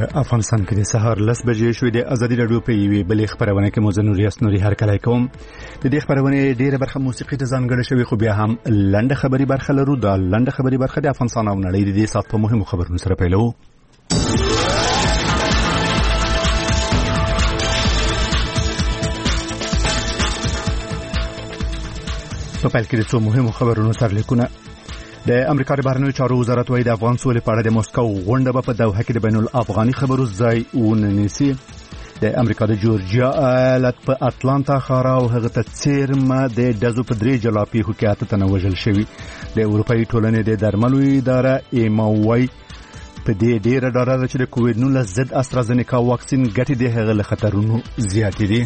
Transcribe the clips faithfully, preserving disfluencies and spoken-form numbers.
افغانستان کې د سهار لس بجې شوې د ازادي راډیو په یوې بلې خبرونه کې موزه نور یاسنوري هرکلی کوم. د دې خبرونه ډیره برخه موسیقي ته ځانګړې شوې، خو بیا هم لنډه خبري برخه لرو. دا لنډه خبري برخه د افغانستان او نړۍ د دې سات په مهمو خبرونو سره پیلو. په پیل کې د څو مهمو خبرونو سرلیکونه. د امریکا د بهرنیو چارو وزارت وايي د افغان سولې په اړه د مسکو غونډه به په دوحه کې د بین الافغاني خبرو ځای ونیسي. د امریکا د جورجیا ایالت په اټلانتا ښار او هغه ته څیرمه د ډزو په درې جلا پیښو کې اته تنه وژل شوي. د اروپایي ټولنې د درملو اداره ایما وايي په دې ډیره ډاډه ده چې د کووډ نولس ضد استرازینیکا واکسین ګټې د هغه له خطرونو زیاتې دي.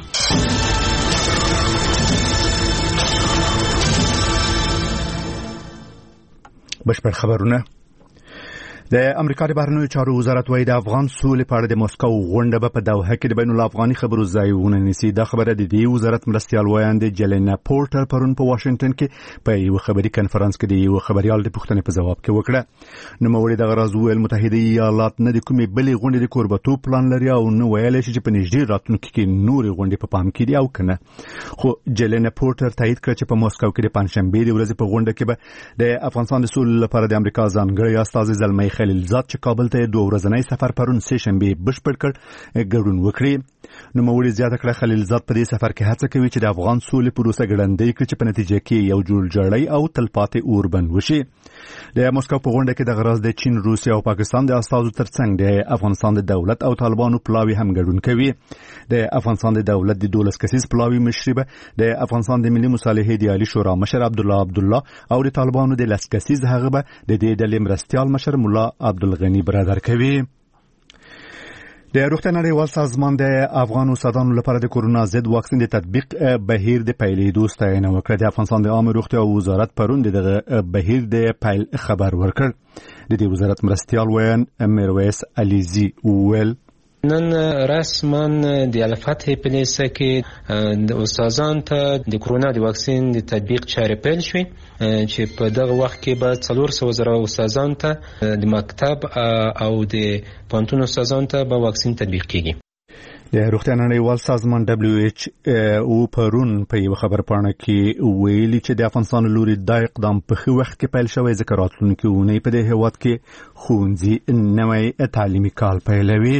بشپړ خبرونه. د امریکا د بهرنیو چارو وزارت وايي د افغان سولې په اړه د مسکو غونډه به په دوحه کې د بین الافغاني خبرو ځای ونیسي. دا خبره د دې وزارت مرستیال وایاند جلینا پورټر پرون په واشنگټن کې په یو خبري کانفرنس کې د یو خبريال د پوښتنې په جواب کې وکړه. نو موري د غرض ویل متحده ایالات نه د کومې بلې غونډې د کوربتو پلان لري او نو ویل چې په نږدې راتلونکي کې نورې غونډې په پام کې دي او کنه. خو جلینا پورټر تایید کړ چې په مسکو کې د پنځشنبه د ورځې په غونډه کې به د افغانستان د سولې لپاره د امریکا ځانګړي استاذ زلمی خلیلزاد چې کابل ته دوه ورځنی سفر پرون سه شنبه بشپړ کړ ګډون وکړي. نو موري زیاته کړه خلیلزاد په دې سفر کې هڅه کوي چې د افغان سولې پروسه ګړندۍ کړي چې په نتیجه کې یو جوړجاړی او تلپاتې اوربند وشي. د مسکو په غونډه کې د غرض د چین، روسیا او پاکستان د استازو ترڅنګ د افغانستان د دولت او طالبانو پلاوی هم ګډون کوي. د افغانستان د دولت د دولس کسیز پلاوی مشربه د افغانستان د ملي مصالحې د عالی شورا مشر عبد الله عبد الله او د طالبانو د لس کسیز هغه به د دې ډلې مرستيال مشر مولا عبدالغنی برادر کوي. د روغتیا نړیوال سازمان د افغان استادانو لپاره د کورونا ضد واکسین د تطبیق بهیر د پیلېدو ستاینه وکړه. د افغانستان د عامه روغتیا وزارت پرون دغه بهیر د پیل خبر ورکړ. د دې وزارت مرستیال ویان میرویس علیزی ویل نن رسما د الفتح پلیسه کې د استادانو ته د کورونا د واکسین د تطبیق چارې پیل شوې چې په دغه وخت کې به څلور سوه زره استادانو ته د مکتب او د پوهنتون استادانو ته به واکسین تطبیق کیږي. د روغتیا نړیوال سازمان دبليو ایچ او پرون په یو خبر پاڼه کې ویلي چې د افغانستان لوري د اقدام په خو وخت کې پیل شوی ذکر راتلونکي ونې په دې هیواد کې ښوونځي نوې تعلیمي کال پیلوي.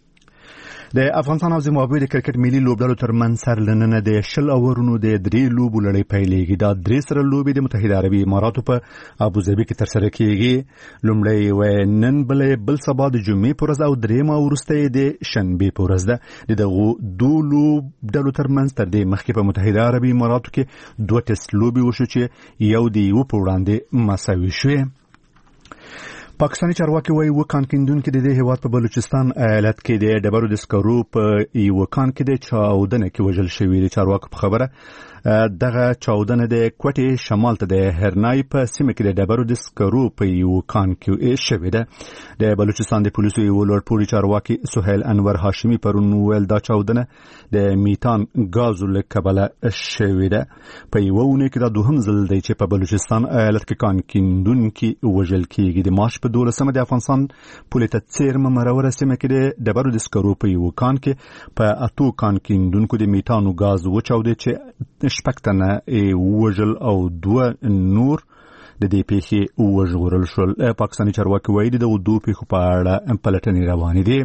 د افغانستان او زیمبابوې د کرکټ ملي لوبډلو ترمنځ سرلننه د شل اورونو د درې لوبو لړۍ پیلېږي. دا درې سره لوبې د متحده عربي اماراتو په ابوظبي کې ترسره کیږي. لومړی و نن بلې بل سبا د جمعې په ورځ او درېمه وروسته د شنبې په ورځ ده. د دغه دوه لوبډلو ترمنځ تر دې مخکې په متحده عربي اماراتو کې دوه ټیسټ لوبې وشو چې یو د یو په وړاندې مساوي شوې. پاکستاني چارواکي وايي وکان کیندونکو د دې هیواد په بلوچستان ایالت کې د ډبرو د سکرو په یو کان کې د چاودنه کې وژل شوی. د چارواکو په خبره دغه چاودنه د کوټې شمال ته د هرنای په سیمه کې د ډبرو د سکرو په یو کان کې شوې ده. د بلوچستان د پولیسو یو لوړپوړي چارواکي سهیل انور هاشمي پرون ویل دا چاودنه د میتان غازو له کبله شوې ده. په یو ونه کې دا دوهم ځل دی چې په بلوچستان ایالت کې کان کیندونکو وژل کېږي. د مارچ په دولسمه د افغانستان پولیټه څیرمه مروره سیمه کې د ډبرو د سکرو په یو کان کې په اتو کان کیندونکو د میتانو غاز وچاودي چې شپږتنه وژل او دوه نور د دې پیښې وژغورل شول. پاکستاني چارواکي وایي د دوه پیښو په اړه پلټنې روانې دي.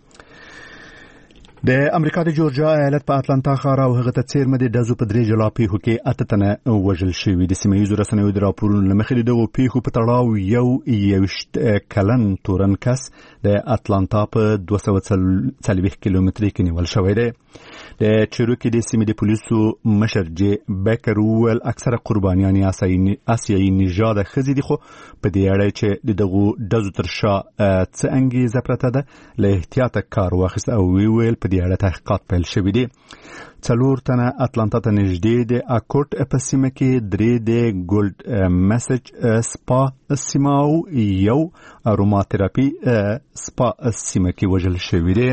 د امریکا د جورجیا ایالت په اټلانتا ښار او هغه ته څیرمه د ډزو په درې جلا پیښو کې اته تنه وژل شوي. د سیمه ییزو رسنیو د راپورونو له مخې د دغو پیښو په تړاو یو یویشت کلن تورن کس د اټلانتا په دوه سوه څلوېښت کیلومترۍ کې نیول شوی دی. د چروکي د سیمې د پولیسو مشر جې بیکر ویل اکثره قربانیان آسیایي نژاده ښځې دي، خو په دې اړه چې دغه ډزو تر شا څه انګیزه پرته ده له احتیاطه کار واخیست او ویل په دې اړه تحقیقات پیل شوي دي. څلور تنه اټلانتا ته نږدې د اکوټ په سیمه کې، درې د ګولډ میسج سپا سیمه او یو اروما تراپي سپا سیمه کې وژل شوي دي.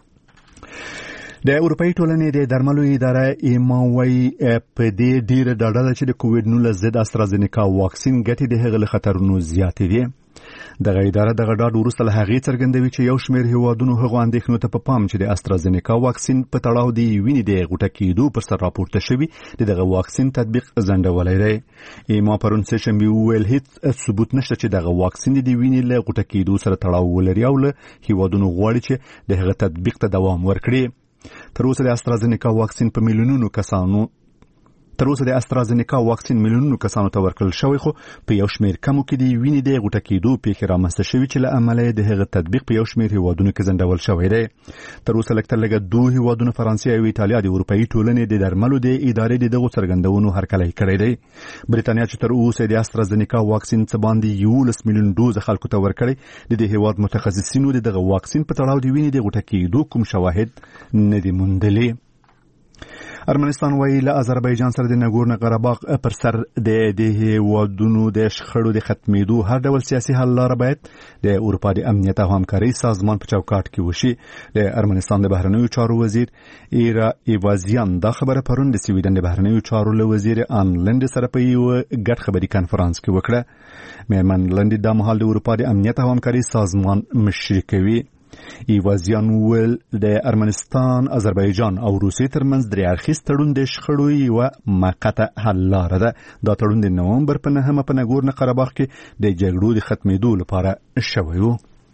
د اروپایي ټولنې د درملو اداره ایما وايي په دې ډیره ډاډه ده چې د کووډ نولس ضد استرازینیکا واکسین ګټې د هغه له خطرونو زیاتې دي. دغه اداره دغه ډاډ وروسته له هغې څرګندوي چې یو شمېر هیوادونو هغو اندېښنو ته په پام چې د استرازینیکا واکسین په تړاو د وینې د غوټه کېدو پر سر راپورته شوي د دغه واکسین تطبیق ځنډولی دی. ایما پرون سه شنبې وویل هیڅ ثبوت نشته چې دغه واکسین د وینې له غوټه کېدو سره تړاو ولري او له هیوادونو غواړي چې د هغه تطبیق ته دوام ورکړي. تر اوسه د استرازینیکا واکسین په میلیونونو کسانو تر اوسه د استرازینیکا واکسین میلیونونو کسانو ته ورکړل شوی، خو په یو شمېر کمو کې د وینې د غوټه کېدو پیښې رامنځته شوي چې له امله د هغه تطبیق په یو شمېر هیوادونو کې ځنډول شوی دی. تر اوسه لږ تر لږه دوه هیوادونو فرانسې او ایټالیا د اروپایي ټولنې د درملو د ادارې د دغو څرګندونو هرکلی کړی دی. بریتانیا چې تر اوسه د استرازینیکا واکسین څه باندې یولس میلیون ډوز خلکو ته ورکړی، د دې هیواد متخصصینو د دغه واکسین په تړاو د وینې د غوټه کېدو کوم شواهد نه دي موندلي. ارمنستان وایي له آذربایجان سره د نګورنو قرهباغ پر سر د دې هیوادونو د شخړو د ختمېدو هر ډول سیاسي حل لاره باید د اروپا د امنیت او همکارۍ سازمان په چوکاټ کې وشي. د ارمنستان د بهرنیو چارو وزیر ایرا ایوازیان دا خبره پرون د سویډن د بهرنیو چارو له وزیر آن لند سره په یو ګډ خبري کانفرنس کې وکړه. میرمن لند د مهال د اروپا د امنیت او همکارۍ سازمان مشري کوي. ایوازیان ویل د ارمنستان، آذربایجان او روسیې ترمنځ درې اړخیز تړون د شخړو یوه موقته حل لاره ده. دا تړون د نومبر په نهمه په نګورنو قرهباغ کې د جګړو د ختمېدو لپاره شوی و.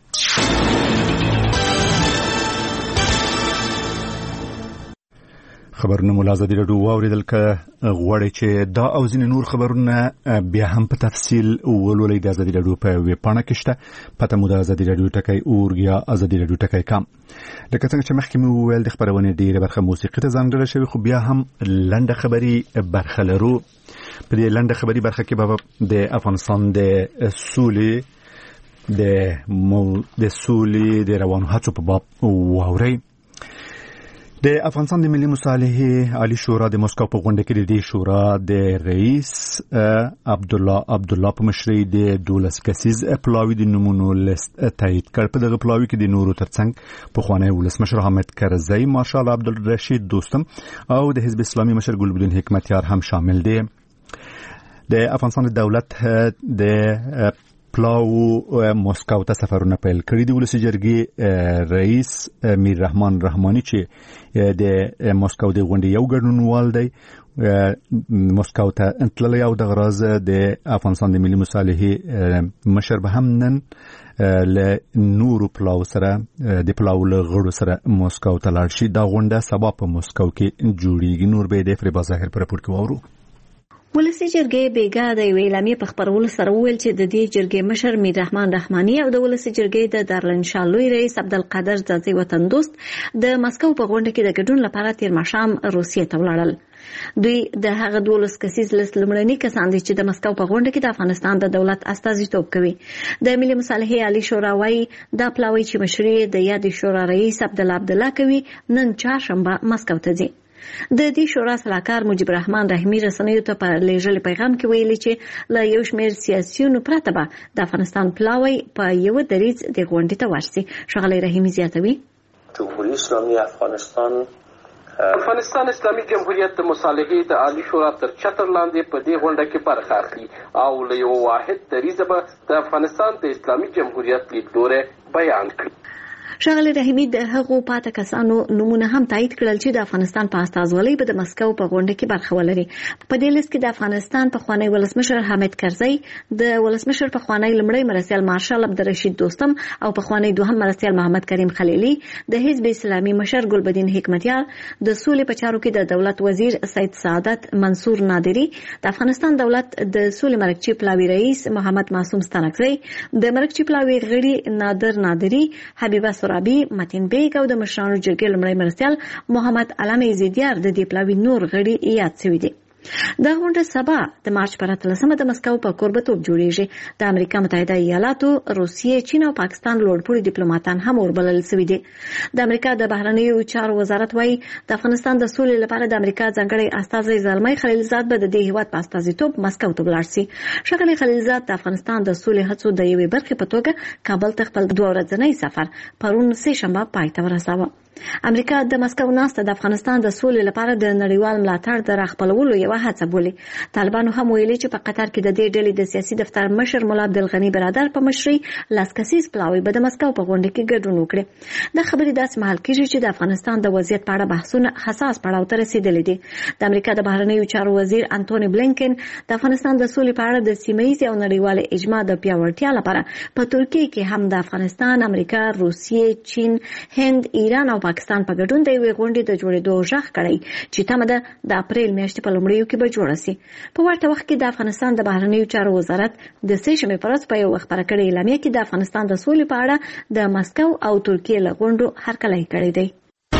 خبرونه مو له ازادي راډیو واورېدل. که غواړئ چې دا او ځینې نور خبرونه بیا هم په تفصیل ولولئ، د ازادي راډیو په ویب پاڼه کې شته. پته مو د ازادي راډیو ټکی اورګ یا ازادي راډیو ټکی کام. لکه څنګه چې مخکې مې وویل د خپرونې ډېره برخه موسیقي ته ځانګړې شوې، خو بیا هم لنډه خبري برخه لرو. په دې لنډه خبري برخه کې به د افغانستان د سولې د د سولې د روانو هڅو په باب واورئ. د افغانستان د ملي مصالحې عالی شورا د مسکو په غونډه کې د دې شورا د رئیس عبدالله عبدالله په مشرۍ د دولس کسیز پلاوي د نمونو لیست تایید کړ. په دغه پلاوي کې د نورو ترڅنګ پخوانی ولسمشر حامد کرزی، مارشال عبدالرشید دوستم او د حزب اسلامي مشر ګلبدین حکمتیار هم شامل دي. د افغانستان دولت د پلاو مسکو ته سفرونه پیل کړي دي. ولسي جرګې رئیس میر رحمان رحماني چې د مسکو د غونډې یو ګډونوال دی مسکو ته تللی او د غراز د افغانستان د ملي مصالحې مشر به هم نن له نورو پلاو سره د پلاو له غړو سره مسکو ته لاړ شي. دا غونډه سبا په مسکو کې جوړیږي. نور به د فریبا ظاهر پر راپور کې واورو. ولسي جرګې بیګا د یوې اعلامیې په خپرولو سره وویل چې د دې جرګې مشر میر رحمان رحماني او د ولسي جرګې د دارالانشا لوی رئیس عبدالقادر ځاځي وطن دوست د مسکو په غونډه کې د ګډون لپاره تیر ماښام روسیې ته ولاړل. دوی د هغه دولس کسیز لیست لومړني کسان دي چې د مسکو په غونډه کې د افغانستان د دولت استازیتوب کوي. د ملي مصالحې عالی شورا وايي دا پلاوی چې مشري د یاد شورا رئیس عبدالله عبدالله کوي نن چهارشنبه مسکو ته ځي. د دې شورا سلاکار مجيب الرحمن رحیمي رسنیو ته په لیږلي پیغام کې ویلي چې له یو شمېر سیاسيونو پرته به د افغانستان پلاوی په یو دریځ د غونډې ته ورسي. ښاغلی رحیمي زیاتوي جمهوریت اسلامي افغانستان افغانستان اسلامي جمهوریت د مصالحې د عالی شورا تر چتر لاندې په دې غونډه کې برخه اخلي او له یو واحد دریځه به د افغانستان د اسلامي جمهوریت لیدلوری بیان کړي. ښاغلی رحیمي د هغو پاته کسانو نومونه هم تایید کړل چې د افغانستان په استازولۍ به د مسکو په غونډه کې برخه ولري. په دې لیست کې د افغانستان پخوانی ولسمشر حامد کرزی، د ولسمشر پخوانی لمړی مرستیال مارشال عبدالرشید دوستم او پخوانی دوهم مرستیال محمد کریم خلیلي، د حزب اسلامي مشر ګلبدین حکمتیار، د سولې په چارو کې د دولت وزیر سید سعادت منصور نادری، د افغانستان دولت د سولې مرکچی پلاوی رئیس محمد معصوم ستانکزی، د مرکچی پلاوی غړي نادر نادری، حبیبه سرابي، متین بیگ او د مشرانو جرګې لمړی مرستیال محمد علم زیدیار د دې پلاوی نور غړي یاد شوي دي. دا غونډه سبا د مارچ پر اتلسمه د مسکو په کوربتوب جوړیږي. د امریکا متحده ایالاتو، روسیې، چین او پاکستان لوړپوړي ډیپلوماټان هم وربلل شوي دي. د امریکا د بهرنیو چارو وزارت وايي د افغانستان د سولې لپاره د امریکا ځانګړی استازی زلمي خلیلزاد به د دې هیواد په استازیتوب مسکو ته ولاړ شي. ښاغلی خلیلزاد د افغانستان د سولې هڅو د یوې برخې په توګه کابل ته خپل دوه ورځنی سفر پرون سه شنبه پای ته ورساوه. امریکا د مسکو ناسته د افغانستان د سولې لپاره د نړیوال ملاتړ د راخپلولو یو هڅه بولي. طالبانو هم ویلي چې په قطر کې د دې ډلې د سیاسي دفتر مشر مولا عبدالغني برادر په مشرۍ لاس کسیز پلاوی به د مسکو په غونډه کې ګډون وکړي. د خبرې داسې مهال کېږي چې د افغانستان د وضعیت په اړه بحثونه حساس پړاو ته رسیدلي دي. د امریکا د بهرنیو چارو وزیر انټونی بلینکن د افغانستان د سولې په اړه د سیمه ییز او نړیوال اجماع د پیاوړتیا لپاره په ترکیه کې هم د افغانستان، امریکا، روسیې، چین، هند، ایران او پاکستان په ګډون د یوې غونډې د جوړېدو غږ کړی چې تمه ده د اپریل میاشتې په لومړیو کې به جوړه شي. په ورته وخت کې د افغانستان د بهرنیو چارو وزارت د سه شنبې په ورځ په یو خبره کړې اعلامیه کې د افغانستان د سولې په اړه د مسکو او ترکیه له غونډو هرکلی کړی دی.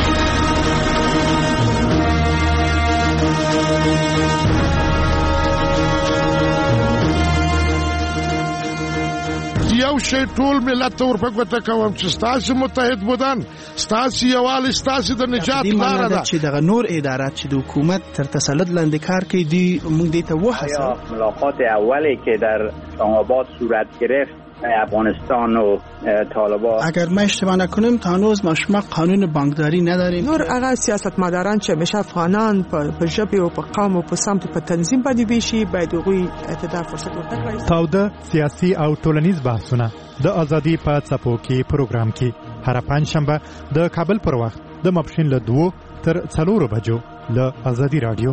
یو شی ټول ملت ته ورپګوته کوم چې ستاسو متحد بودن، ستاسو یووالی، ستاسو د نجات لاره ده. چې دغه نور ادارات چې د حکومت تر تسلط لاندې کار کوي دی موږ دې ته وهڅوو. ملاقات اولی که در اسلام آباد صورت گرفت افغانستان و طالبان، اگر ما اشتباه نکنم تا هنوز ما شما قانون بانکداری نداریم. نور هغه سیاستمداران چې همیشه افغانان په ژبه او په قوم او په سمت په تنظیم باندې ویشي باید هغوی ته فرصت ورکړي. تاوده سیاسي او ټولنیز بحثونه د ازادي په څپو کې پروګرام کې هر پنځشنبه د کابل پر وخت د ماپښین له دوه تر څلورو بجو له ازادي رادیو.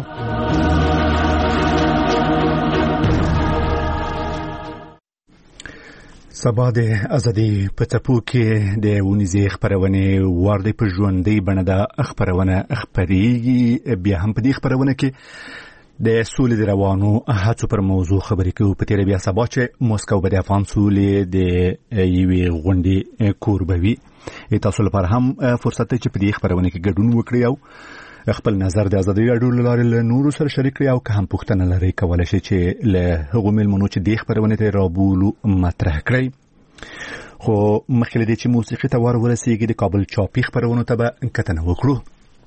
سبا د ازادي په څپو کې د ونیزې خبرونه ورده په ژوندۍ بڼه د خبرونه خبريږي. بیا هم په دې خبرونه کې د سولې د روانو هڅو پر موضوع خبرې کوو. په تیر بیا سبا چې موسکو به د افغان سولې د یوې غونډې کوربوي. تاسو لپاره هم فرصت دی چې په دې خبرونه کې ګډون وکړئ او خپل نظر د ازادي رادیو لارې له نورو سره شریک کړئ او که هم پوښتنه لرئ کولی شئ چې له هغو میلمنو چې دې خبرونې ته رابولو مطرح کړئ. خو مخکې له دې چې موسیقي ته ور ورسیږي د کابل چاپي خبرونو ته به کتنه وکړو.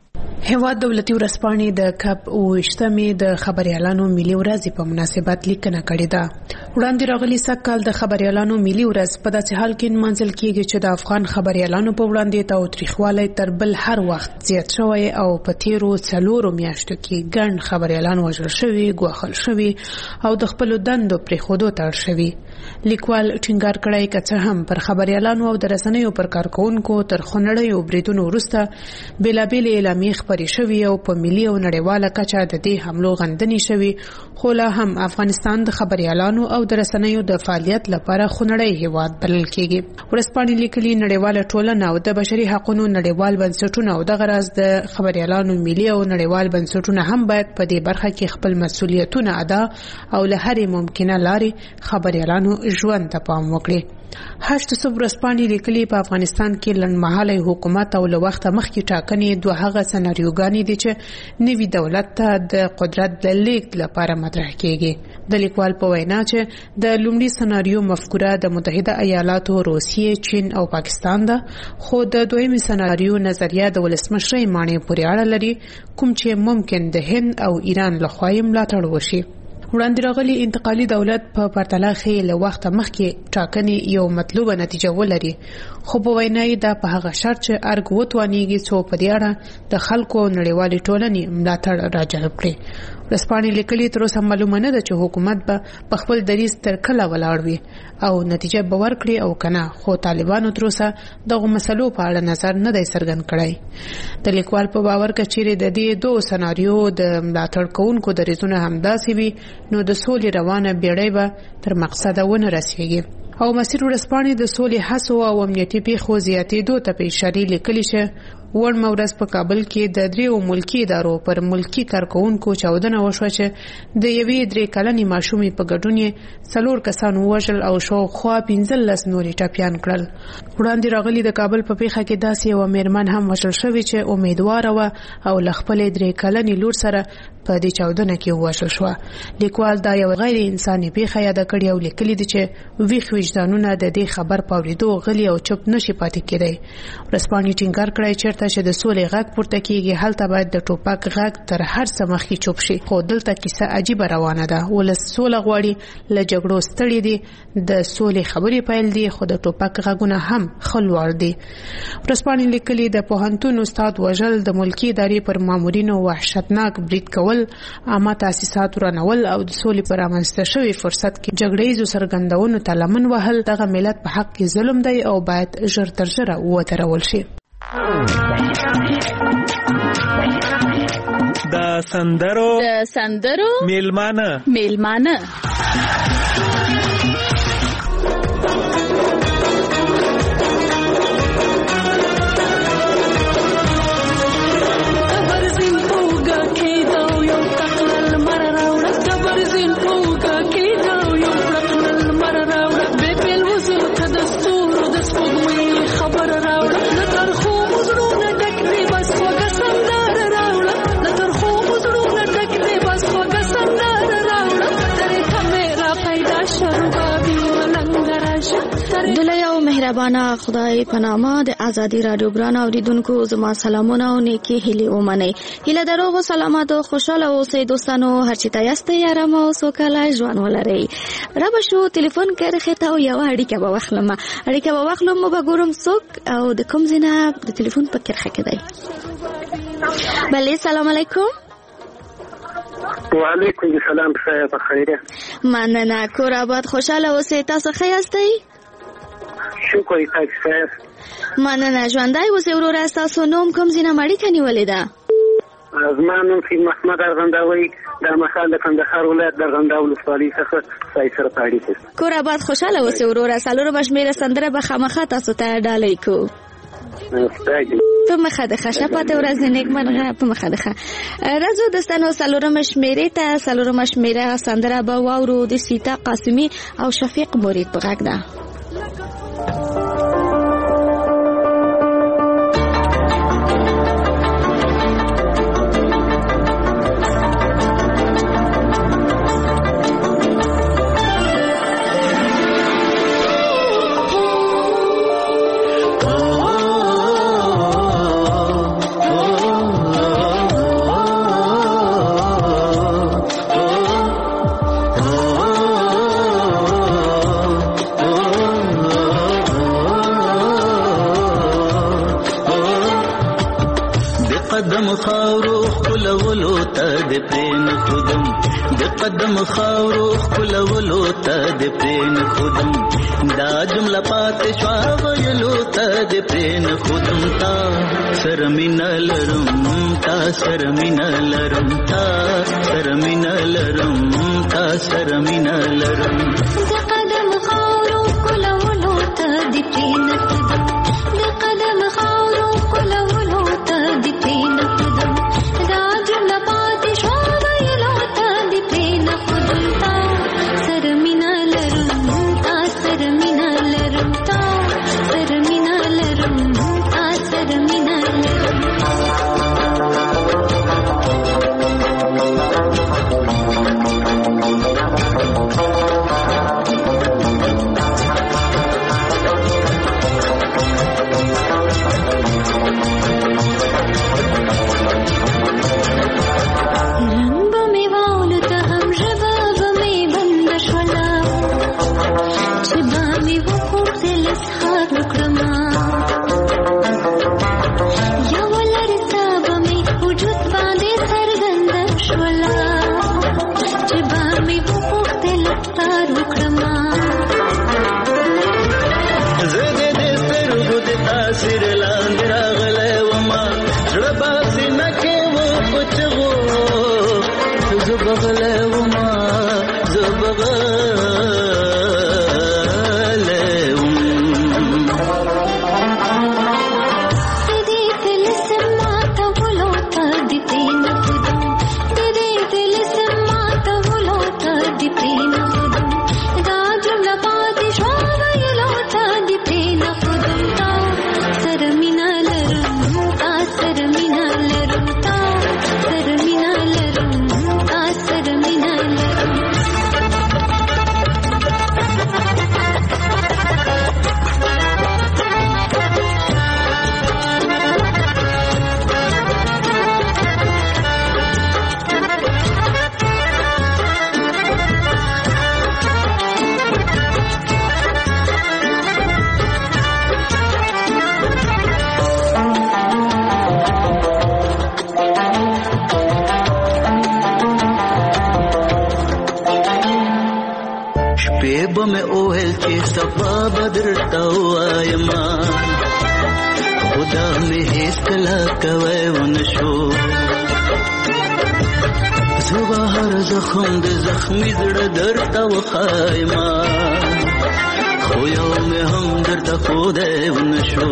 هیواد دولتي ورځپاڼې د کپ اوویشتمې د خبریالانو ملي ورځې په مناسبت لیکنه کړې ده. وړاندې راغلي سږ کال د خبریالانو ملي ورځ په داسې حال کې نمانځل کېږي چې د افغان خبریالانو په وړاندې تاوتریخوالی تر بل هر وخت زیات شوی او په تیرو څلورو میاشتو کې ګڼ خبریالان وژل شوي، ګواښل شوي او د خپلو دندو پرېښودو ته اړ شوي. لیکوال ټینګار کړی که څه هم پر خبریالانو او د رسنیو پر کارکوونکو تر خونړیو بریدونو وروسته بېلابېلې اعلامیې خپرې شوي او په ملي او نړیواله کچه د دې حملو غندنې شوي، خو لا هم افغانستان د خبریالانو او د رسنیو د فعالیت لپاره خونړی هیواد بلل کېږي. ورځپاڼې لیکلي نړیواله ټولنه او د بشري حقونو نړیوال بنسټونه او دغه راز د خبریالانو ملي او نړیوال بنسټونه هم باید په دې برخه کې خپل مسؤلیتونه ادا او له هرې ممکنه لارې خبریالانو ژوند ته پام وکړي. هشت صبح ورځپاڼې لیکلي په افغانستان کې لنډمهالی حکومت او له وخته مخکې ټاکنې دوه هغه سناریوګانې دي چې نوي دولت ته د قدرت د لیږد لپاره مطرح کېږي. د لیکوال په وینا چې د لومړي سناریو مفکوره د متحده ایالاتو، روسیې، چین او پاکستان ده، خو د دویمې سناریو نظریه د ولسمشرۍ ماڼۍ پورې اړه لري، کوم چې ممکن د هند او ایران لخوا یې ملاتړ وشي. وړاندې راغلي انتقالي دولت په پرتله ښې له وخته مخکې ټاکنې یو مطلوبه نتیجه ولري، خو په وینا یې دا په هغه شرط چې ارګ وتوانیږي څو په دې اړه د خلکو او نړیوالې ټولنې ملاتړ راجلب کړي. ورځپاڼې لیکلي تر اوسه معلومه نه ده چې حکومت به په خپل دریځ تر کله ولاړ وي او نتیجه به ورکړي او که نه، خو طالبانو تر اوسه دغو مسلو په اړه نظر نه دی څرګند کړی. د لیکوال په باور که چیرې د دې دوو سناریو د ملاتړ کوونکو دریځونه همداسې وي نو د سولې روانه بیړۍ به تر مقصده ونه رسیږي. او مسیر ورځپاڼې د سولې هڅو او امنیتي پیښو زیاتېدو ته په اشارې لیکلي چې وړمه ورځ په کابل کې د دریو ملکي ادارو پر ملکي کارکوونکو چاودنه وشوه چې د یوې درې کلنې ماشومې په ګډون یې څلور کسان ووژل او شاوخوا پنځلس نور یې ټپیان کړل. وړاندې راغلي د کابل په پیښه کې داسې یوه میرمن هم وژل شوې چې امیدواره وه او له خپلې درې کلنې لور سره په دې چاودنه کې ووژل شوه. لیکوال دا یو غیر انساني پیښه یاده کړې او لیکلي دي چې ویښ وجدانونه د دې خبر په اورېدو غلي او چوپ نشي پاتې کېدی. ورځپاڼې ټینګار کړی چې چرته چې د سولې غږ پورته کیږي هلته باید د ټوپک غږ تر هر څه مخکې چوپ شي. خو دلته کیسه عجیبه روانه ده. ولس سوله غواړي، له جګړو ستړي دي، د سولې خبرې پیل دي، خو د ټوپک غږونه هم خلوړ دي. ورځپاڼې لیکلي د پوهنتون استاد وژل، د ملکی ادارې پر مامورینو وحشتناک برید کول، عامه تاسیسات ورانول او د سولې پر رامنځته شوي فرصت کې جګړیزو څرګندونو ته لمن وهل دغه ملت په حق کې ظلم دی او باید ژر تر ژره وترول شي. د سندرو د سندرو میلمانه میلمانه مهربانه خدای په نامه د ازادي رادیو ګران اوریدونکو زما سلامونه او نیکی هیلې ومنئ. هیله دروغ او سلامات او خوشاله اوسئ دوستانو، هر چی ته یاستئ آرام او سوکاله ژوند ولرئ. را به شو ټلیفون کرخه ته او یو اړیکه به واخلم اړیکه به واخلم مو به ګورم څوک او د کوم ځای د ټلیفون په کرخه کې دی. بله سلام علیکم. وعلیکم السلام. په خیر مننه. کور آباد خوشاله اوسئ. تاسو ښه یاستئ؟ شکر تاسو. مننه. ژوندی اوسئ وروره. تاسو نوم کوم ځای نه اړیکه نیولې ده؟ زما نوم سید محمد ارغنداوی د مخال د کندهار ولایت د ارغنداو ولسوالۍ څخه سای سره اړیکه. کور آباد خوشاله اوسئ وروره. څلورمه شمېره سندره به خامخا تاسو ته ډالۍ کوو. په مخه د خشه پاتې ورځ نیک مرغه. په مخه د خه راځو دوستانو څلورمه شمېرې ته. څلورمه شمېره سندره به واورو د سیتا قاسمي او شفیق مرید په غږ ده. قدم خاورو خلولو ته د پرین خودم د قدم خاورو خلولو ته د پرین خودم دا جمله پاتې شوا ویلو ته د پرین خودم تا سرمینه لرم تا سرمینه لرم تا سرمینه لرم تا سرمینه لرم د قدم خاورو خلولو ته د پرین خودم د قدم خاورو خلولو ته د پرین خودم دا جمله پاتې شوا ویلو ته د پرین خودم تا سرمینه لرم تا سرمینه لرم تا سرمینه لرم تا سرمینه لرم Termina وب مې اوهل چې صفا بدرته وایم خدا مې هیڅ کله کوي ونشو زه هر زخم د زخمي زړه درته وخایم خو یو مې هم درته خدای ونشو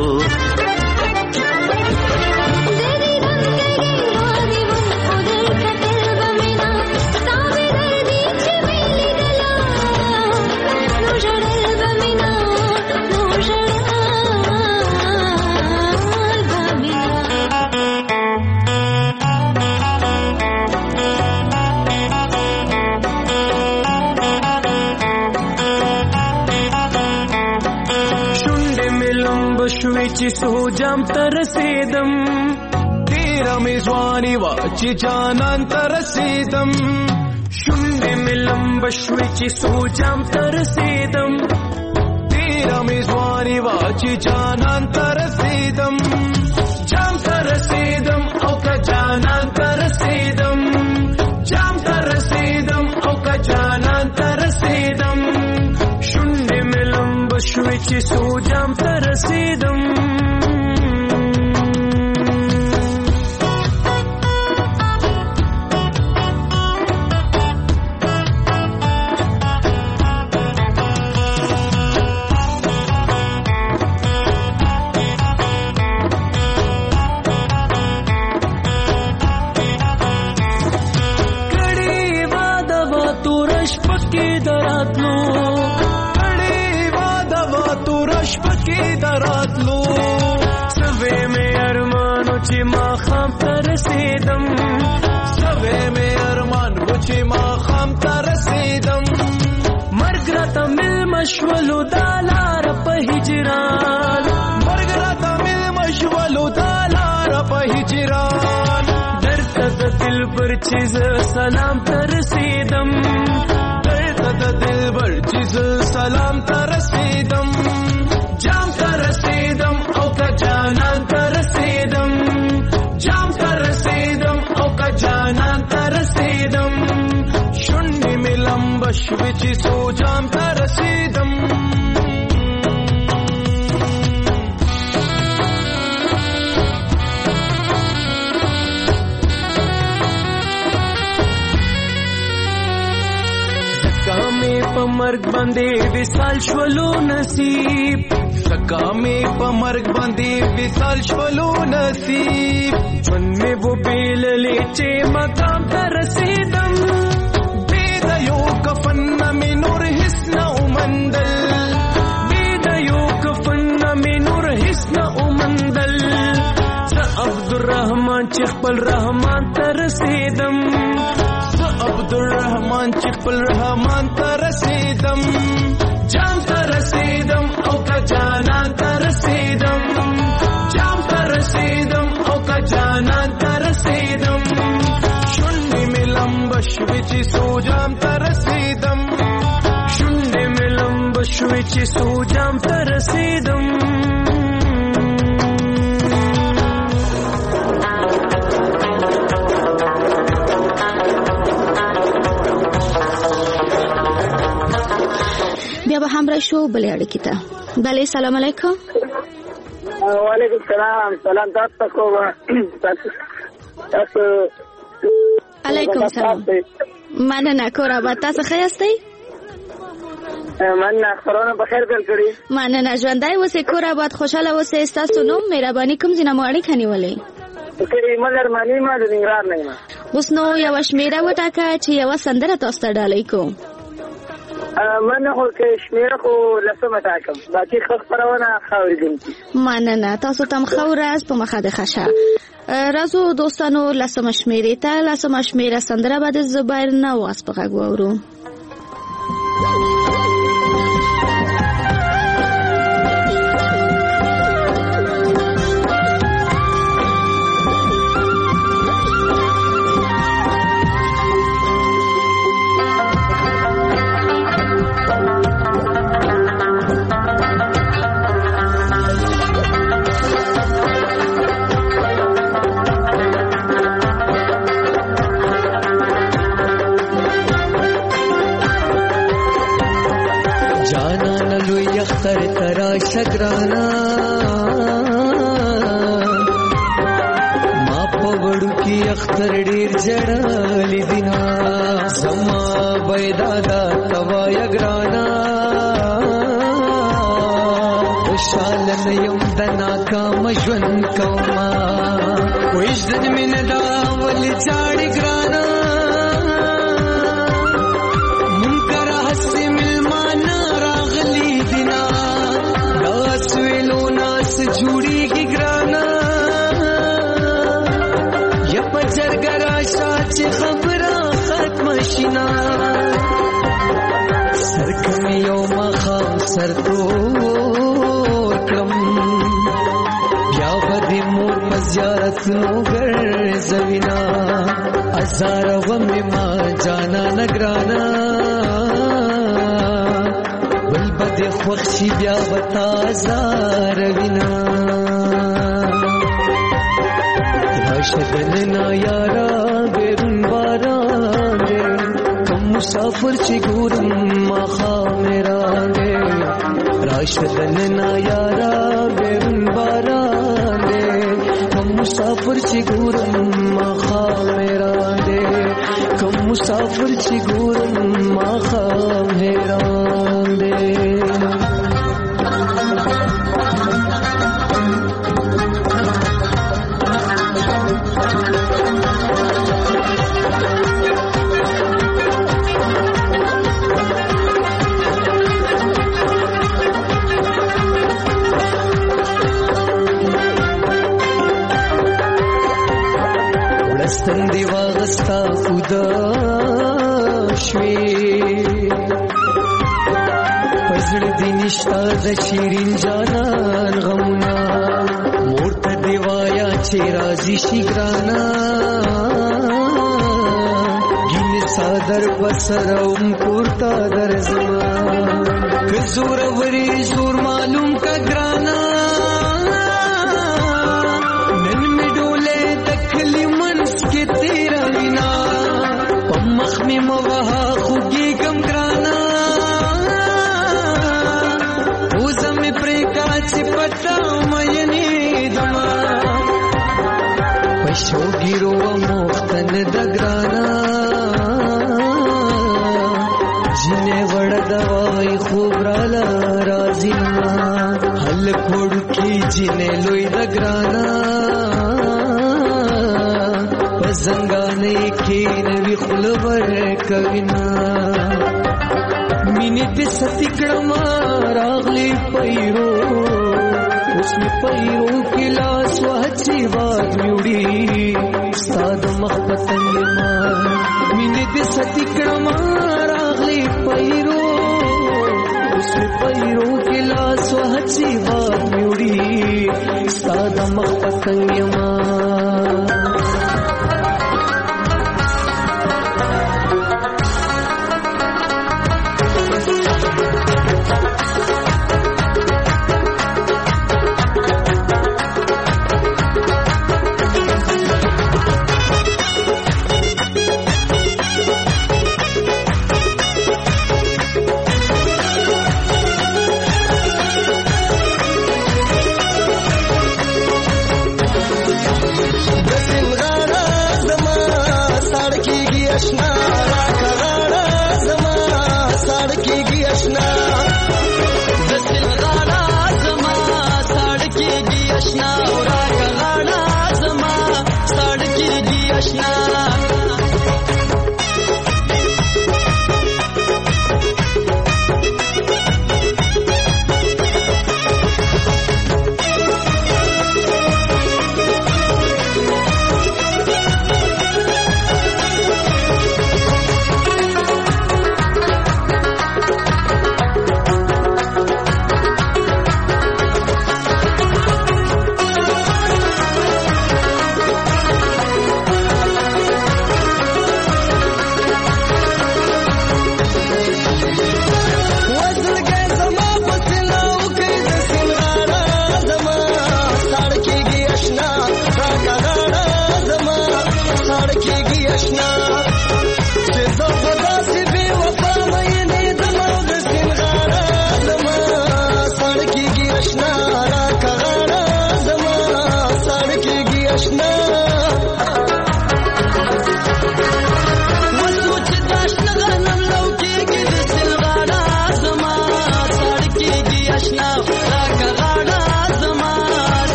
شوی چې سو جام تر رسیدم تیرا میزوانی وا چې جانان تر رسیدم شونډې مې لمبه شوی چې سو جام تر رسیدم تیرا میزوانی وا چې جانان تر رسیدم جام تر رسیدم او که جانان تر رسیدم جام تر رسیدم او که جانان تر رسیدم شونډې مې لمبه شوی چې سو جام تر رسیدم مشولو دالار په هجران مرګ راته مل مشولو دالار په هجران درته د دل پر چیز سلام تر رسیدم درته د دل پر چیز سلام تر رسیدم جام تر رسیدم او که جانان تر رسیدم جام تر رسیدم او که جانان تر رسیدم شونډې مې لمبه شوې چې سو جام تر رسیدم سکامې په مرګ باندې وصال شولو نصیب سکامې په مرګ باندې وصال شولو نصیب ژوند مې و بیللې چې مقام ته رسیدم یو کفن می نور حسن اومندل بيد یو کفن می نور حسن اومندل ز عبدالرحمن چې خپل رحمان ته رسیدم ز عبدالرحمن چې خپل رحمان ته رسیدم جام ته رسیدم او که جانان ته رسیدم جام ته رسیدم او که جانان ته رسیدم شونډې مې لمبه شوې چې سو جام ته رسیدم شونډې مې لمبه شوې چې سو جام ته رسیدم بیا به هم راشو بلې اړیکې ته. بلې سلام علیکم. وعلیکم السلام. سلام تاسو کوم تاسو علیکم سلام. مننه کور آباد. تاسو ښه یاستئ؟ مننه خبرونه بخیر بل کړی. مننه ژوندی اوسئ کور آباد خوشاله اوسئ. ستاسو نوم مهرباني کوم ځای نه مو اړیکه نیولې؟ کریمه درمانی ما د ننګرهار نه یم. اوس نو یوه شمېره وټاکه چې یوه سندره تاسو ته ډالۍ کوم. مننه خو که شمېره خو لسمه ټاکم باقي ښه خپرونه ښه اورېدونکي. مننه تاسو ته هم ښه ورځ په مخه د ښه شه. راځو دوستانو لسمه شمېرې ته. لسمه شمېره سندره به د زبیر نواز په غږ واورو. شګرانا ما په وړو کې اختر ډیر جړلې دینا سما بيدادا توا یګرانا خوشحال نیم دنا کام ژوند کوما وېژن مين دا ول چاړي ګرانا منکر حس ملمان راغلی دینا داس ویلو ناس جوړي کی ګرانا یا پچرګرا شاچ خبره ختم شینا سرکم یو مخام سر تو زیارت نو ګرځوینا ازار و می ما جانا نگرانا بل بد خوښي بیا وتا زار وینا راشدن نا یارا بیرون باران دے کم مسافر چی ګورم ما خا میرا دے راشدن نا یارا بیرون باران دے مسافر چی ګورم ما خا میرا دے کم مسافر چی ګورم ما خا میرا دے ستندی واغستا خدا شوی پزړ دی نشتا د شیرین جانان غمنا مورته دی وایا چې راځي شي ګرانا ګین صادر بسروم کوړتا درزما که زور وری زور معلوم کا ګرانا مخمی موها خوگی کم گرانا اوزم پریکا چی پتا مینی دما پشو گیرو مختن دگرانا جنے وڑ دوائی خوب رالا رازینا حل کھوڑ کی جنے لوئی دگرانا زنګانې کې نوی خلور کوینا مینې په ستګړم راغلی پیرو اوس می پیرو کې لاس وهچی واد میوړي ستاد مخبتنګ ما مینې په ستګړم راغلی پیرو اوس می پیرو کې لاس وهچی واد میوړي ستاد مخبتنګ ما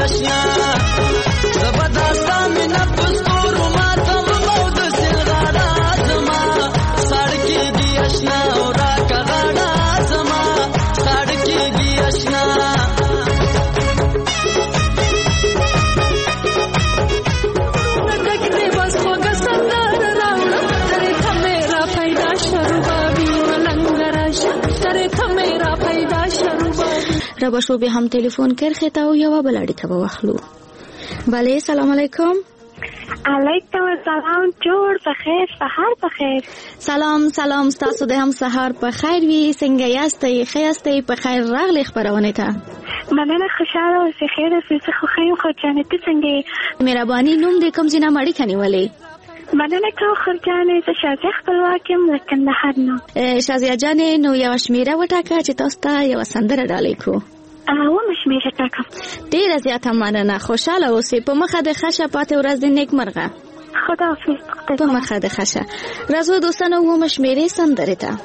آشنا زبردستا مینا پستورو ما تم بود سلغادا زما سړکېږي آشنا او راکه غاړه زما سړکېږي آشنا را باشو به هم تلفن کرخه تا و یا بلادی که بواخلو. بله سلام علیکم. علیکم السلام. جوړ بخیر، سحر بخیر. سلام سلام، ستاسو د هم سحر په خیر وي. څنګه یاستئ؟ ښه یاستئ؟ په خیر راغلی خبرونه ته. مننه، خوشاله اوسئ، خیر اوسئ. زه خو ښه یم، خو جانې ته څنګه یې؟ مهرباني. نوم دې کوم ځای نه اړیکه نیولې؟ مننه کوم خورجانې، زه شازیه خپلواک یم له کندهار نه. شازیه جانې، نو یوه شمېره وټاکه چې تاسو ته یوه سندره ډالۍ کړو. اومه شمېره ټاکم. ډېره زیاته مننه. خوشحاله اوسئ. په مخه د ښه شه، پاتې ورځ دې نیکمرغه. خداحافظ. په مخه د ښه شه. راځو دوستانو اومه شمېرې سندرې ته.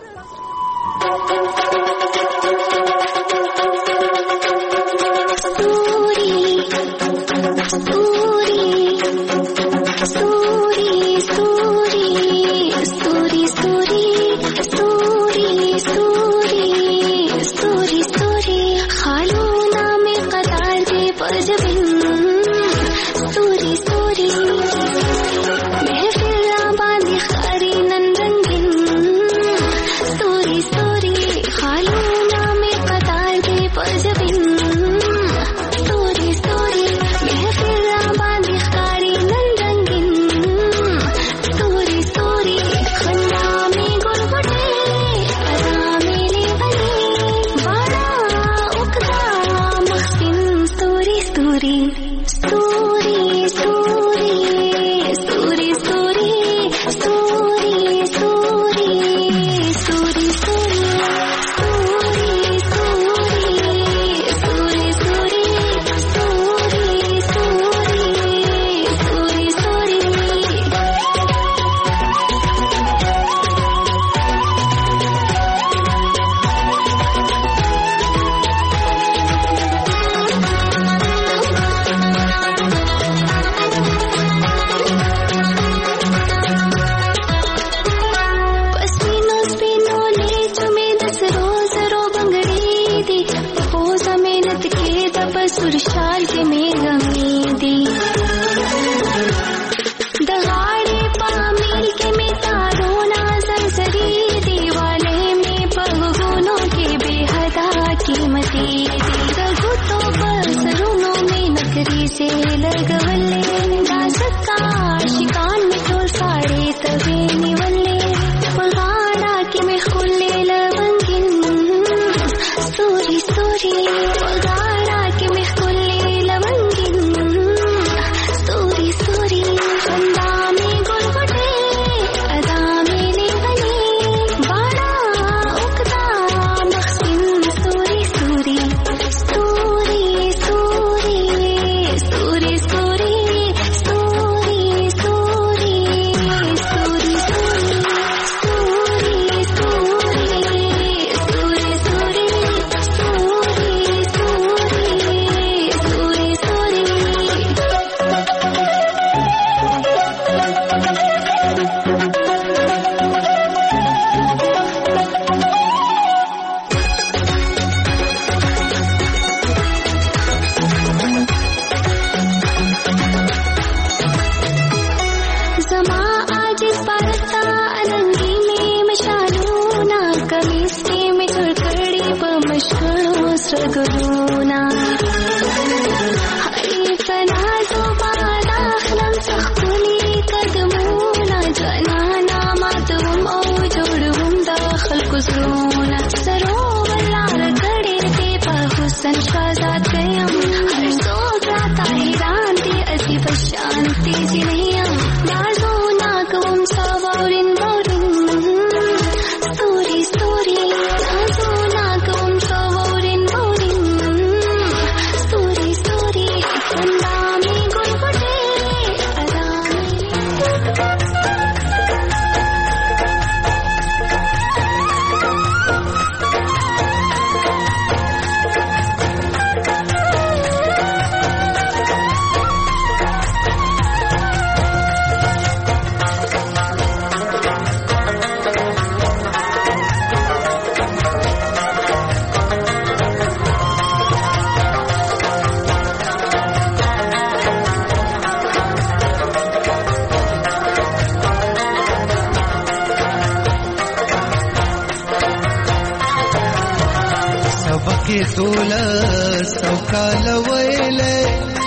دولس او کال ویلې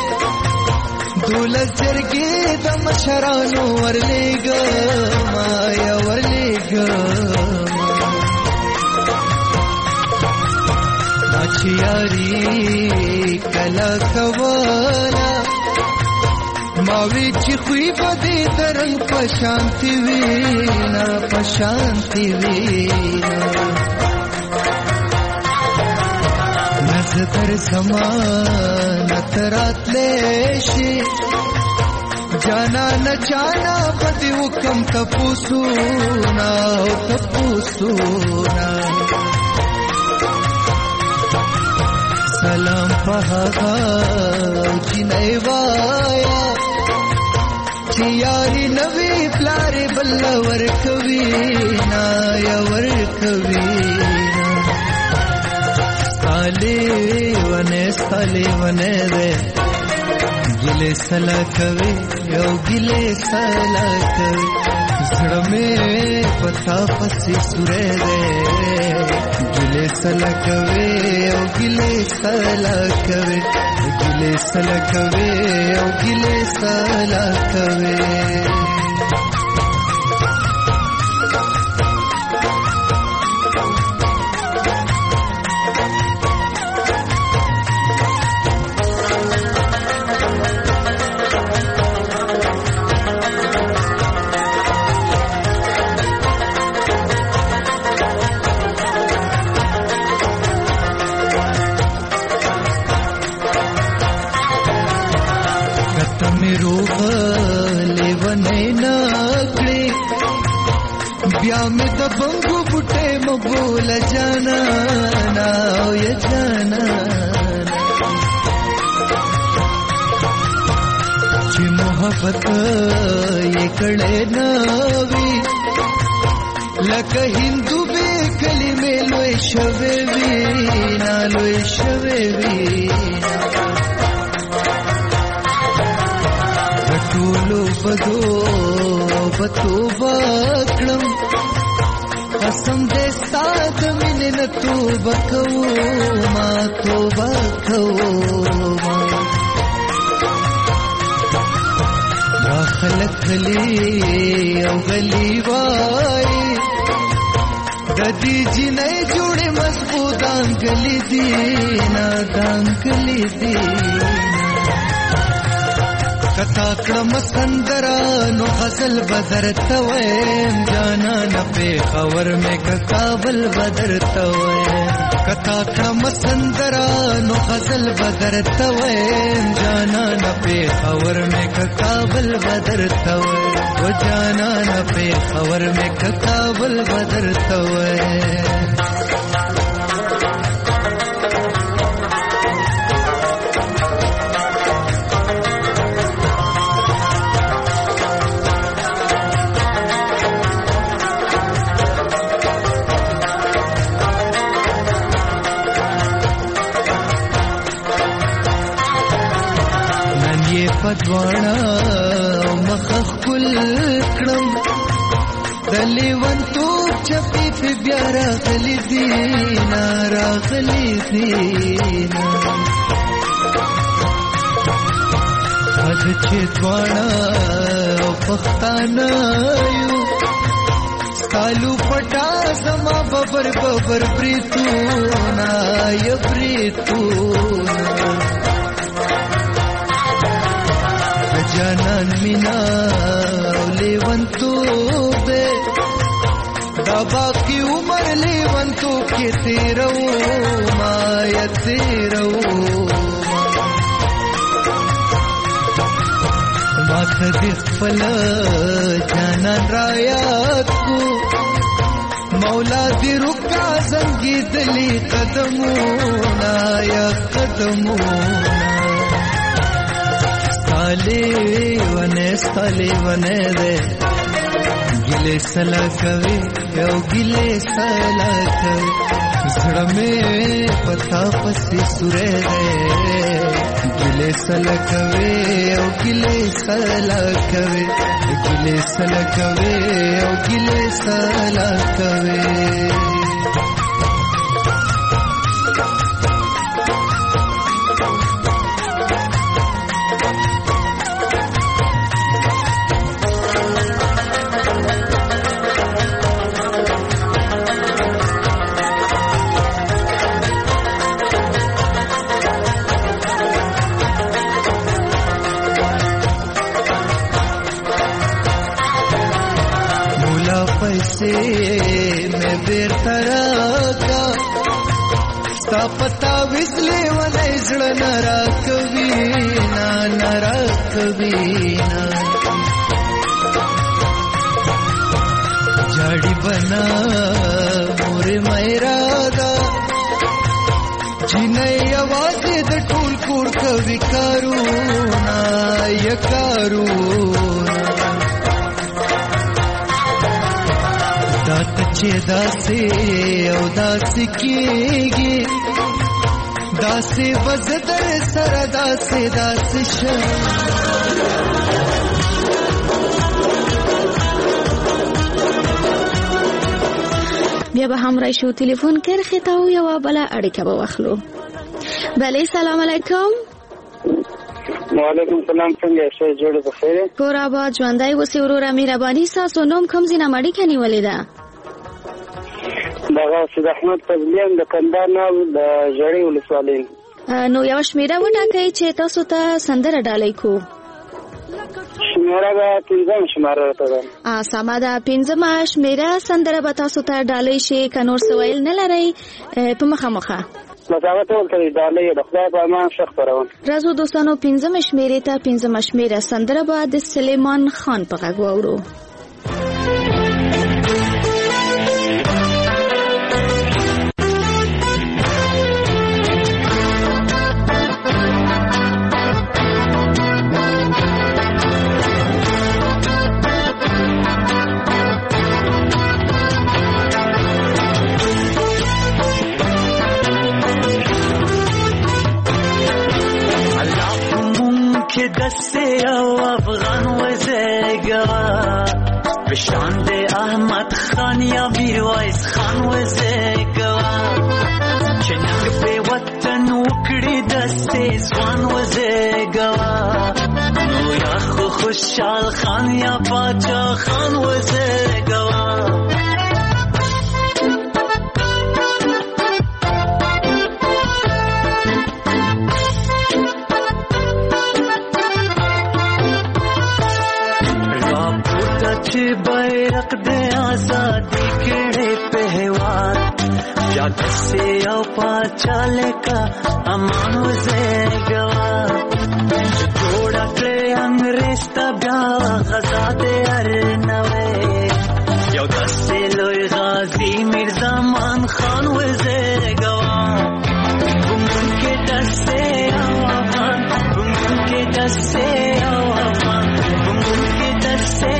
دولس جرګې د مشرانو ورلېږم یا ورلېږم ما چې یاري کله کوله ما وی چې خوی بده درنګ پشانتی وینا پشانتی وینا نظر زمان ترات لیشی جانا نه جانا پدی وکم تپوسونا او تپوسونا سلام پهغا جنای وایا چې یاري نوی پلار بل ور کوي نا یا ور کوي سالي ونه سالي ونه دې ګلې سلا کوي یو ګلې سلا کوي زړه مې پتا پسې سورې دې ګلې سلا کوي یو ګلې سلا کوي ګلې سلا کوي یو ګلې سلا کوي بیا می د بنګو بوټه مبول جانا نا یا جانا چې محبت یې کړه ناوي لکه هندو به کلمې لوي شوي وی نا لوي شوي وی ټولو بدو بتو بکړم قسم دې سات مين نه تو بکو ما تو بکو ما خلق غلی او غلی وای ددی جی نه جوړه مضبوط انګلی دی نا دانګلی دی کتا کړم سندرا نو غزل بدر تویم جانا نه په خبر مې کابل بدر تویم کتا کړم سندرا نو غزل بدر تویم جانا نه په خبر مې کابل بدر تویم و جانا نه په خبر مې کابل بدر تویم پدوانا مخخ کل کړم دلی ونتو چپی په بیا راغلی دینا راغلی دینا حد چې دوانا پښتانه یو ستالو پټا زما ببر ببر پریتونا ی پریتونا جانان مینا لیونتو بے دا باقی عمر لیونتو کی تیرو ما یا تیرو ما تدیخ پلا جانان رایات کو مولا دی رکا زنگی دلی قدمونا یا قدمونا ستالی ونه ستالی ونه ده گلی سلا کوي یو گلی سلا کوي زړه مې پتا پسې سورې ده گلی سلا کوي یو گلی سلا کوي گلی سلا کوي یو گلی سلا کوي से मैं बेरतरा का स्ता पता विसले वाले जड़ नरा कभी ना नरा कभी ना जाड़ी बना मोरे मैरागा जिनई आवाज द टूल कूड़ कवि करूना य करूना दात चे दासे औ दास कीगे दासे बजदर सर दासे दास श بیا به هم رایشو تلفن کر خطاو یا بلا اړیکه به واخلو. بله سلام علیکم. وعلیکم سلام. څنګه یې؟ جوړ بخیر. کور آباد ژوندۍ اوسې وروره مهرباني ساسو نوم کوم ځای نه اړیکه نیولې ده؟ دغه سید احمد فضلیان د کندهار نه د ژړۍ ولسوالۍ. نو یو شمیره وټاکئ چې تاسو ته سندره ډالۍ کو. شمیره به پنځم شمیره راته ده. سمه ده، پنځمه شمیره سندره به تاسو ته ډالۍ شي. که نور څه ویل نه لرئ په مخه مخه بس هغه ټول ته ډالۍ د خدای په امان ښه خپروم. راځو دوستانو پنځمه شمیرې ته پنځمه شمیره سندره به د سلیمان خان په غږ واورو. دسته او افغان وزګوا بشان د احمد خان یا میرویس خان وزګوا چې نن په وطن وکړي دسته ځوان وزګوا نو یا خو خوشحال خان یا باچا خان وزګوا बैरक दे आजादी केड़े पहवार जाग से आओ पाचाले का अमान वजे गवा जोड़ा के अंग्रेज तब्या गजादे हर नवे यो दसे लोई गाजी मिर्जा मान खान वजे गवा गुमगुम के दसे आओ अफान गुमगुम के दसे आओ अफान गुमगुम के दसे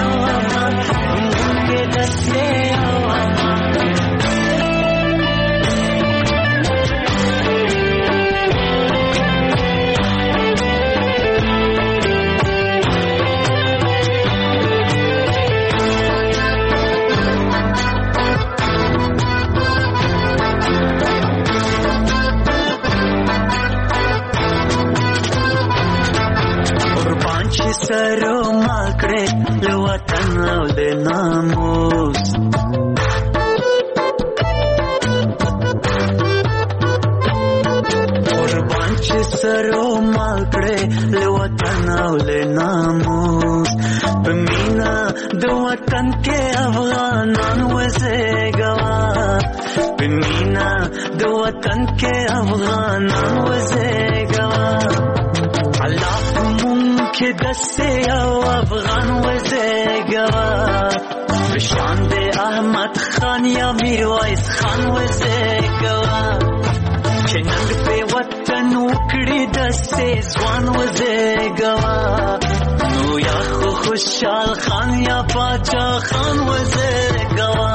सरो माकड़े लो वतन दे नामोस कुर्बान चे सरो माकड़े लो वतन दे नामोस बमीना दो वतन के अफगानान वसे गवा बमीना दो वतन के अफगानान वसे गवा अल्लाह के दस्ते आओ अफगान वजे गवा बशान दे अहमद खान या मीरवाइस खान वजे गवा che nang pe watan ukdi daste zwan wze gwa nu ya kho khushal khan ya pacha khan wze gwa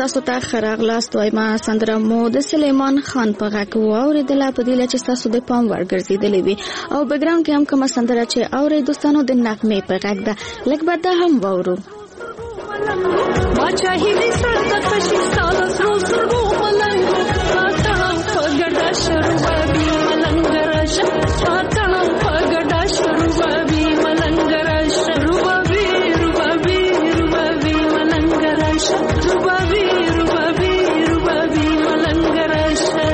تاسو ته خراغلاست وایم. سندره مو د سلیمان خان په غږ واوریدله، په دې چې تاسو د پام وړ ګرځېدلې وي او بیکګراوند کې هم کومه سندره چې اورئ دوستانو د نغمې په غږ ده. لږ به دا هم واورو. ما چاهیدی سر د خوشي ساده سرو سرو ملنګ پاتم په ګډا شروع بابي ملنګ راشه پاتم په ګډا شروع بابي ملنګ راشه روبابي روبابي روبابي ملنګ راشه روبابي روبابي روبابي ملنګ راشه.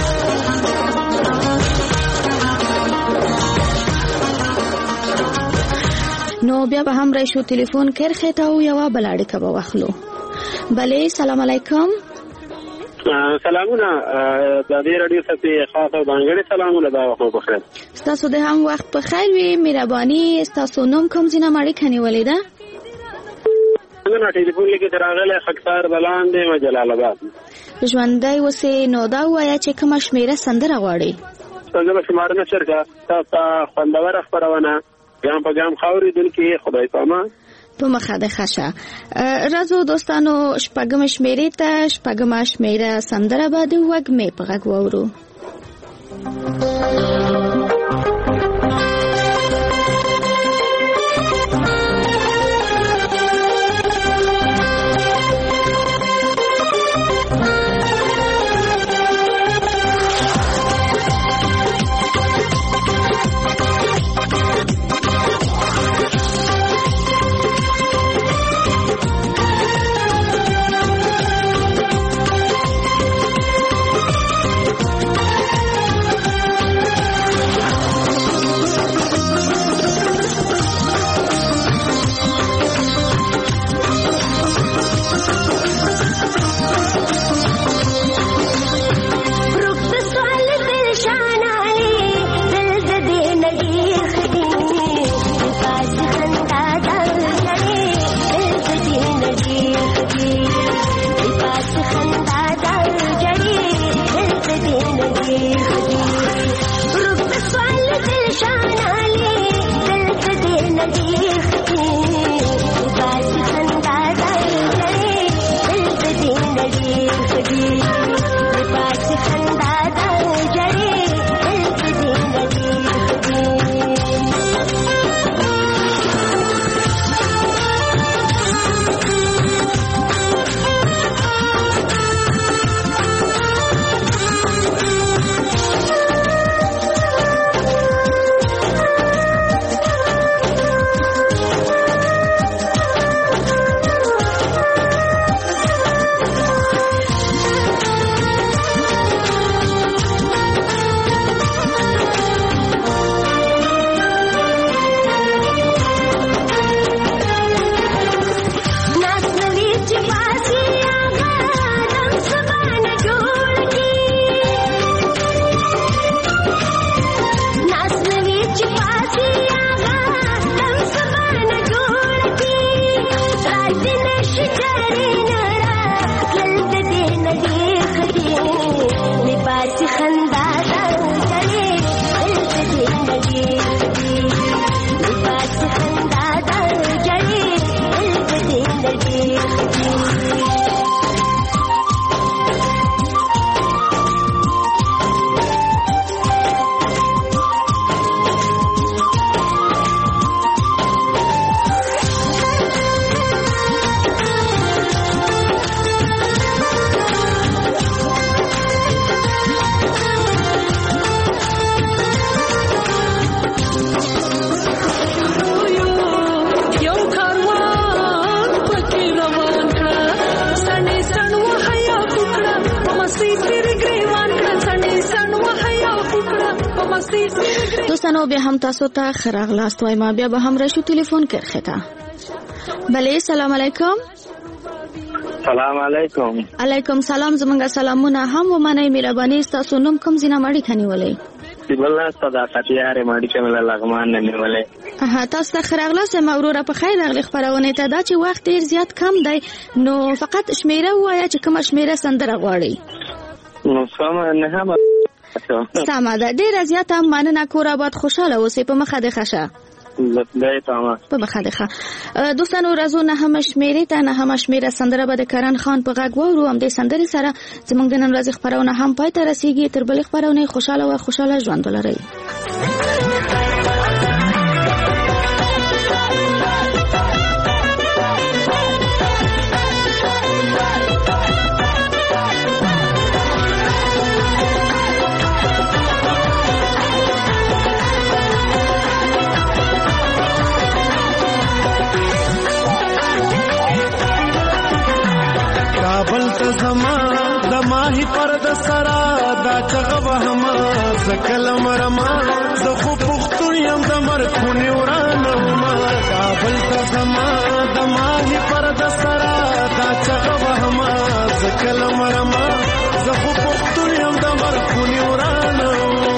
نو بیا به هم راشو ټلیفون کرخه ته او یو بل اړیکه به واخلو. بله سلام علیکم. سلامونه د دې رادیو څخه خاصه باندې سلامونه دا وخت په خیر. تاسو د هم وخت په خیر وي. مهرباني تاسو نوم کوم ځای نه مړی کني ولیدا؟ نو ټلیفون لیکي تراغله خکسار بلان دی و جلال آباد. ژوندۍ وسه نو دا وایا چې کوم شمیره سندره غواړي؟ څنګه شمار نه شرکا تاسو خوندور خبرونه ګام په ګام خاورې دل کې خدای پاما په مخه ده خشه. راځو دوستانو شپږم شمیرې ته شپږم شمیره سندره به د وږمې په غږ واورو. دوستانو بیا هم تاسو ته خراغلاست وایم. بیا به هم راشو ټلیفون کرخه ته. بله سلام علیکم. سلام علیکم. علیکم سلام. زمونږ سلامونه هم ومنئ. مهرباني تاسو نوم کوم ځای نه مړی کني ولې؟ بلله صداقت یاره مړی چې مله لغمان نه نیولې. اها تاسو ته خراغلاست مورور په خیر راغلی خبرونه ته. دا چې وخت ډیر زیات کم دی نو فقط شمیره وایا چې کوم شمیره سندره غواړي؟ نو سم نه هم سمه ده. ډیره زیاته مننه. کور آباد خوشاله اوسئ. په مخه د خشه. لای تمام په بخاله ښه دوستانو راځو نه هم شمیرې ته نه هم شمیره سندره به د کرن خان په غږ وورو هم د سندرې سره زمونږ د نن ورځې خبرونه هم پای ته رسیږي. تر بلې خبرونه خوشاله او خوشاله ژوند ولرئ. زما د ماهی پر د سرا دا چغه وهما زکل مرما زه خو پختون یم د مرخونی ورانه ما کابل ته زما د ماهی پر د سرا دا چغه وهما زکل مرما زه خو پختون یم د مرخونی ورانه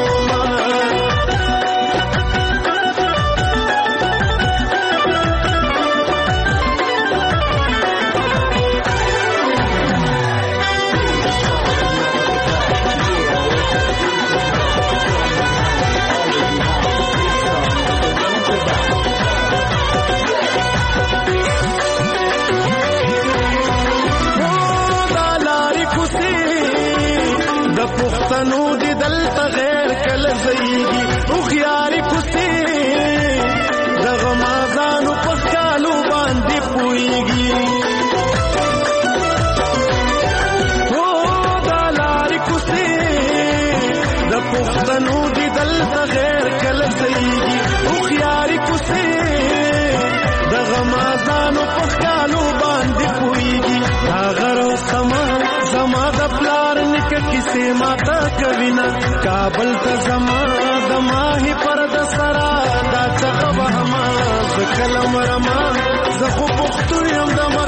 پښتنو دي دلته غیر کله زیږي او خياري کوسي دغه مازانو په کالو باندې پويږي او د لارې کوسي د پښتنو دي دلته غیر کله زیږي او خياري کوسي دغه مازانو په کالو باندې پويږي هغه سما زما د پلار نکه کیسه ماته کوینا کابل ته زما د ماهی پر د سرا دا چغه وهما ز کلم رما ز خو پختو یم د